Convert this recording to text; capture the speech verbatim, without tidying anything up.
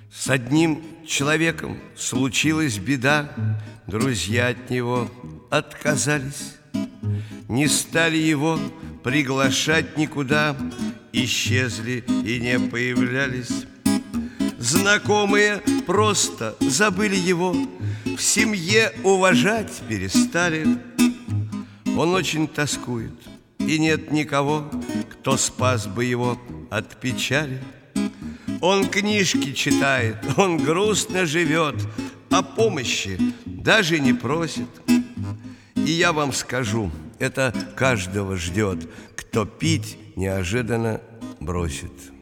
С одним человеком случилась беда, друзья от него отказались, не стали его приглашать никуда, исчезли и не появлялись. Знакомые просто забыли его, в семье уважать перестали. Он очень тоскует, и нет никого, кто спас бы его от печали. Он книжки читает, он грустно живет, о помощи даже не просит. И я вам скажу, это каждого ждет, кто пить неожиданно бросит.